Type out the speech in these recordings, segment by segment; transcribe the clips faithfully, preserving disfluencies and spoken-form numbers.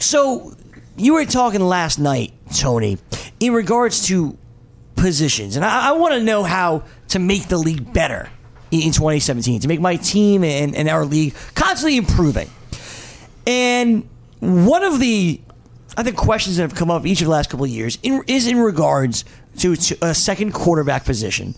So you were talking last night, Tony, in regards to positions, and I, I want to know how to make the league better in, in twenty seventeen, to make my team and, and our league constantly improving. And one of the, I think, questions that have come up each of the last couple of years in, is in regards to, to a second quarterback position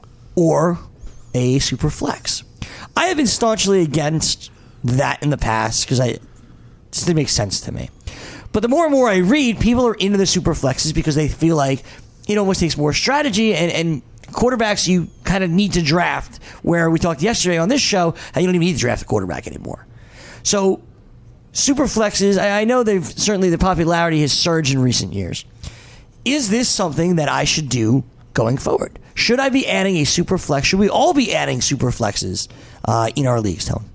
or a super flex. I have been staunchly against that in the past because I just didn't make sense to me. But the more and more I read, people are into the super flexes because they feel like it almost takes more strategy, and, and quarterbacks you kind of need to draft, where we talked yesterday on this show how you don't even need to draft a quarterback anymore. So super flexes, I, I know they've certainly the popularity has surged in recent years. Is this something that I should do going forward? Should I be adding a super flex? Should we all be adding super flexes uh, in our leagues, Tone?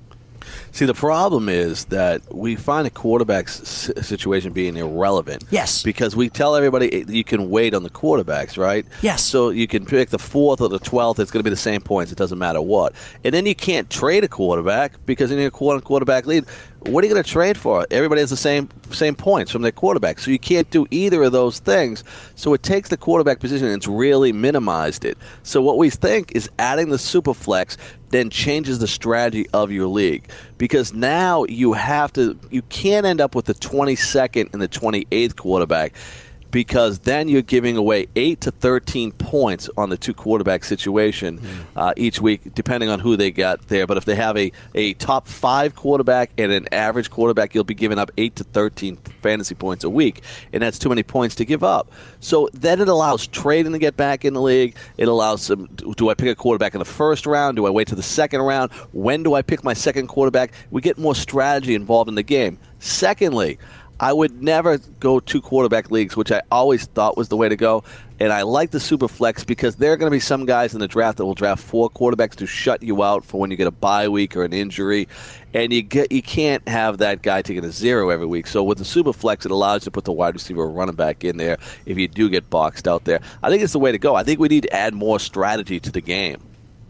See, the problem is that we find a quarterback's situation being irrelevant. Yes. Because we tell everybody you can wait on the quarterbacks, right? Yes. So you can pick the fourth or the twelfth. It's going to be the same points. It doesn't matter what. And then you can't trade a quarterback because in your quarterback lead, what are you going to trade for? Everybody has the same same points from their quarterback. So you can't do either of those things. So it takes the quarterback position and it's really minimized it. So what we think is adding the super flex then changes the strategy of your league. Because now you have to, you can't end up with the twenty-second and the twenty-eighth quarterback, because then you're giving away eight to thirteen points on the two quarterback situation mm. uh, each week, depending on who they got there. But if they have a, a top five quarterback and an average quarterback, you'll be giving up eight to thirteen fantasy points a week, and that's too many points to give up. So then it allows trading to get back in the league. It allows some, do I pick a quarterback in the first round? Do I wait to the second round? When do I pick my second quarterback? We get more strategy involved in the game. Secondly, I would never go two quarterback leagues, which I always thought was the way to go. And I like the super flex because there are going to be some guys in the draft that will draft four quarterbacks to shut you out for when you get a bye week or an injury. And you get you can't have that guy taking a zero every week. So with the super flex, it allows you to put the wide receiver or running back in there if you do get boxed out there. I think it's the way to go. I think we need to add more strategy to the game.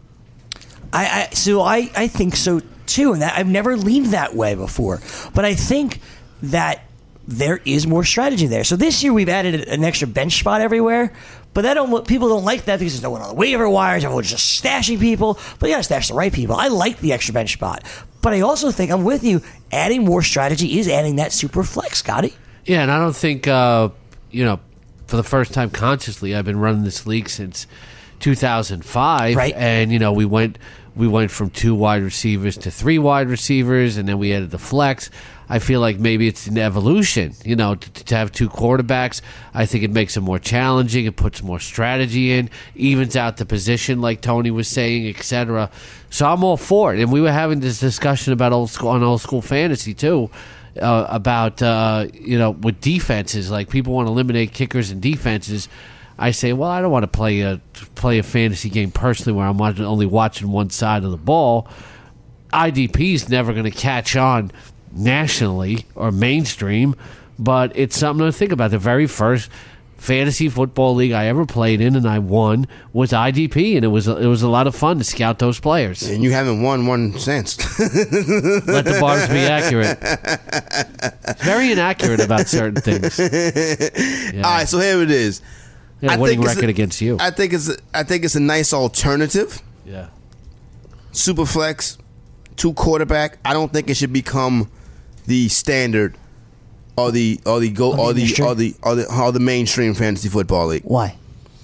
I, I so I, I think so too, and that I've never leaned that way before. But I think that there is more strategy there. So this year we've added an extra bench spot everywhere, but that don't, people don't like that because there's no one on the waiver wires. Everyone's just stashing people, but you got to stash the right people. I like the extra bench spot, but I also think I'm with you. Adding more strategy is adding that super flex, Scotty. Yeah, and I don't think uh, you know, for the first time consciously, I've been running this league since two thousand five, right? And you know, we went we went from two wide receivers to three wide receivers, and then we added the flex. I feel like maybe it's an evolution, you know, to, to have two quarterbacks. I think it makes it more challenging. It puts more strategy in, evens out the position, like Tony was saying, et cetera. So I'm all for it. And we were having this discussion about old school on old school fantasy too, uh, about uh, you know, with defenses. Like people want to eliminate kickers and defenses. I say, well, I don't want to play a play a fantasy game personally where I'm only watching one side of the ball. I D P is never going to catch on nationally or mainstream, but it's something to think about. The very first fantasy football league I ever played in and I won was I D P, and it was it was a lot of fun to scout those players. And you haven't won one since. Let the bars be accurate. It's very inaccurate about certain things. Yeah. All right, so here it is. Yeah, winning record a, against you. I think it's I think it's a nice alternative. Yeah. Superflex, two quarterback. I don't think it should become the standard or the or the go or the or the or the or the mainstream fantasy football league. Why?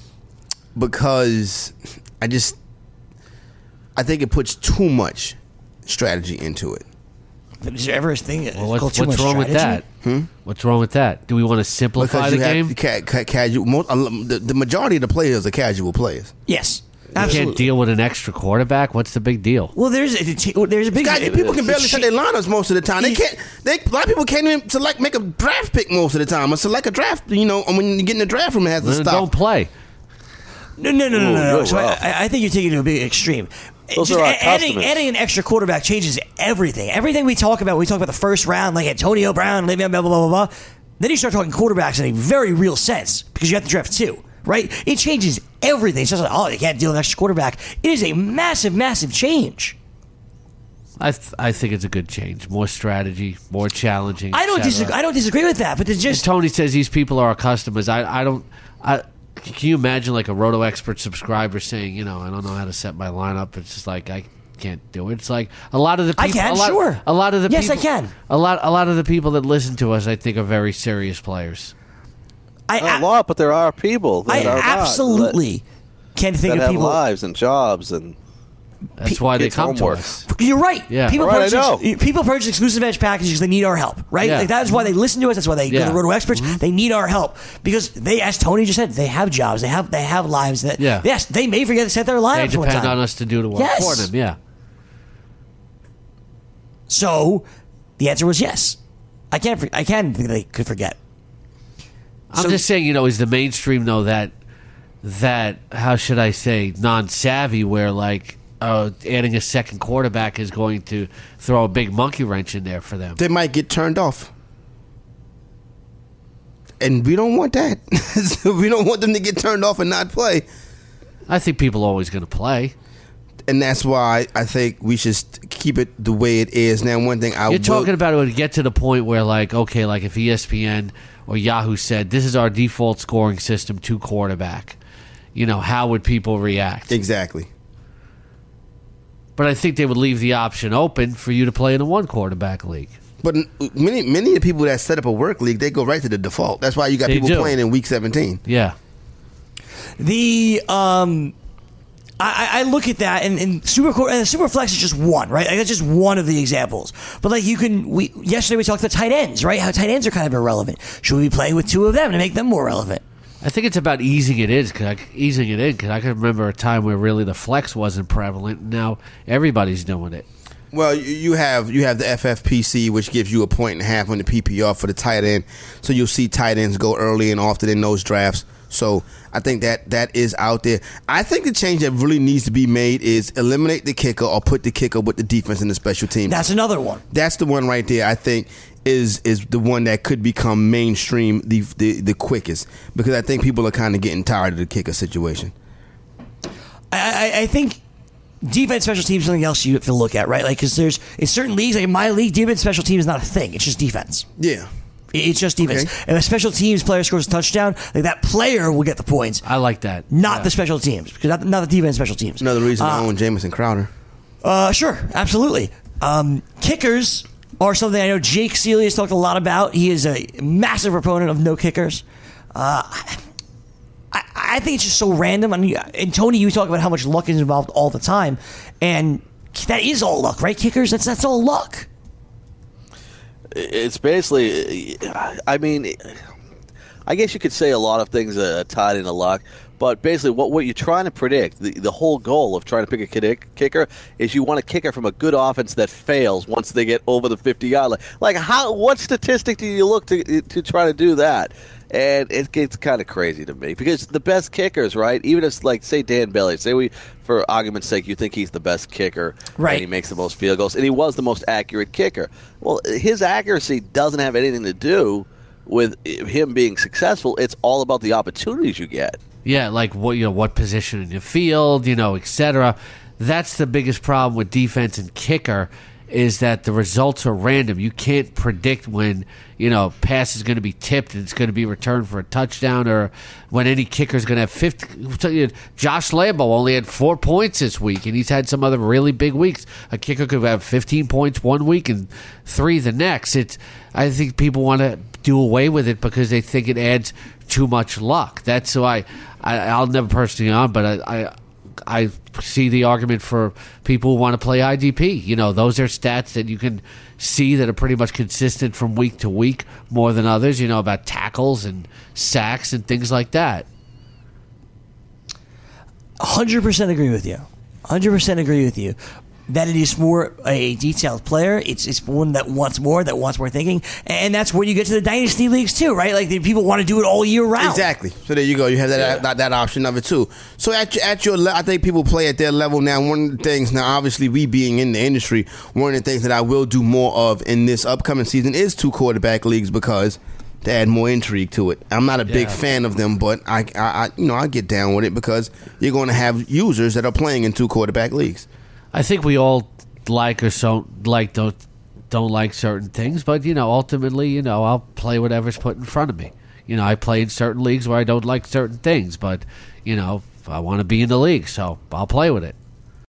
Because I just I think it puts too much strategy into it. Is there ever a thing? Well, what's what's wrong strategy? with that? Hmm? What's wrong with that? Do we want to simplify because the you game? Have ca- ca- casual, most, the, the majority of the players are casual players. Yes. You Absolutely. can't deal with an extra quarterback. What's the big deal? Well, there's a, there's a big Guys, people can barely set their lineups most of the time. They can't. They a lot of people can't even select make a draft pick most of the time. Or select a draft. You know, when you get in the draft room, it has to then stop. Don't play. No, no, no, no, no. no. So I, I think you're taking it to a big extreme. Those Just are our adding, customers. adding an extra quarterback changes everything. Everything we talk about, we talk about the first round, like Antonio Brown, blah, blah, blah, blah, blah. Then you start talking quarterbacks in a very real sense because you have to draft two, right? It changes everything. It's just like, oh, they can't deal with an extra quarterback. It is a massive, massive change. I th- I think it's a good change. More strategy, more challenging. I don't et cetera. disagree. I don't disagree with that, but there's And just Tony says these people are our customers. I I don't. I can you imagine like a Roto Expert subscriber saying, you know, I don't know how to set my lineup. It's just like I can't do it. It's like a lot of the people. I can, a lot, sure. A lot of the Yes, I people, can. A lot a lot of the people that listen to us, I think, are very serious players. I, Not a lot, but there are people that I are not, absolutely can that, think that of have people. lives and jobs and. That's why they Kids' come homework. to us. You're right. Yeah. People Right, I purchase know. people purchase exclusive edge packages because they need our help, right? Yeah. Like that's why they listen to us. That's why they go Yeah. to Roto Experts. They need our help because they, as Tony just said, they have jobs. They have they have lives. That Yeah. yes, they may forget to set their They lineups one depend time. on us to do the work Yes. for them. Yeah. So the answer was yes. I can't. for- I can think they could forget. I'm So- just saying, you know, is the mainstream though that that how should I say non-savvy where like uh, adding a second quarterback is going to throw a big monkey wrench in there for them. They might get turned off. And we don't want that. We don't want them to get turned off and not play. I think people are always going to play. And that's why I think we should keep it the way it is. Now, one thing I You're will, talking about it would get to the point where, like, okay, like if E S P N or Yahoo said this is our default scoring system, two quarterback, you know, how would people react? Exactly. But I think they would leave the option open for you to play in a one quarterback league. But many many of the people that set up a work league, they go right to the default. That's why you got They people do. playing in week seventeen. Yeah. The um, I, I look at that and, and super Core- and super flex is just one, right? Like that's just one of the examples. But like you can, we yesterday we talked about tight ends, right? How tight ends are kind of irrelevant. Should we be playing with two of them to make them more relevant? I think it's about easing it in, cause I, easing it in, because I can remember a time where really the flex wasn't prevalent. And now everybody's doing it. Well, you- you have you have the F F P C, which gives you a point and a half on the P P R for the tight end. So you'll see tight ends go early and often in those drafts. So I think that that is out there. I think the change that really needs to be made is eliminate the kicker or put the kicker with the defense and the special teams. That's another one. That's the one right there. I think is is the one that could become mainstream the the, the quickest, because I think people are kind of getting tired of the kicker situation. I, I, I think defense, special teams, something else you have to look at, right? Like because there's in certain leagues, like in my league, defense, special teams is not a thing. It's just defense. Yeah. It's just defense. Okay. If a special teams player scores a touchdown, like that player will get the points, I like that. not Yeah. the special teams, because not, not the defense special teams. Another reason Uh, I own Jamison Crowder. Uh, sure, absolutely. Um, kickers are something I know Jake Seeley has talked a lot about. He is a massive proponent of no kickers. Uh, I, I think it's just so random. I mean, and Tony, you talk about how much luck is involved all the time, and that is all luck, right? Kickers, that's that's all luck. It's basically, I mean, I guess you could say a lot of things are tied into luck, but basically what, what you're trying to predict, the, the whole goal of trying to pick a kick, kicker is you want a kicker from a good offense that fails once they get over the fifty-yard line. Like, how? What statistic do you look to to try to do that? And it gets kind of crazy to me because the best kickers, right? Even if, like, say Dan Bailey, say we, for argument's sake, you think he's the best kicker, Right? And he makes the most field goals, and he was the most accurate kicker. Well, his accuracy doesn't have anything to do with him being successful. It's all about the opportunities you get. Yeah, like what you know, what position in the field, you know, et cetera. That's the biggest problem with defense and kicker is that the results are random. You can't predict when, you know, pass is going to be tipped and it's going to be returned for a touchdown, or when any kicker is going to have fifty. Josh Lambo only had four points this week, and he's had some other really big weeks. A kicker could have fifteen points one week and three the next. It's. I think people want to do away with it because they think it adds too much luck. That's why I, I'll never personally on, but I. I I see the argument for people who want to play I D P. You know, those are stats that you can see that are pretty much consistent from week to week more than others, you know, about tackles and sacks and things like that. one hundred percent agree with you. one hundred percent agree with you. That it is more a detailed player. It's it's one that wants more, that wants more thinking. And that's where you get to the dynasty leagues too, right? Like the people want to do it all year round. Exactly. So there you go. You have that Yeah. that, that option of it too. So at your, at your, le- I think people play at their level now. One of the things now, obviously, we being in the industry, one of the things that I will do more of in this upcoming season is two quarterback leagues because to add more intrigue to it. I'm not a big Yeah. fan of them, but I, I, I, you know, I get down with it because you're going to have users that are playing in two quarterback leagues. I think we all like or so like don't don't like certain things, but you know, ultimately, you know, I'll play whatever's put in front of me. You know, I play in certain leagues where I don't like certain things, but you know, I want to be in the league, so I'll play with it.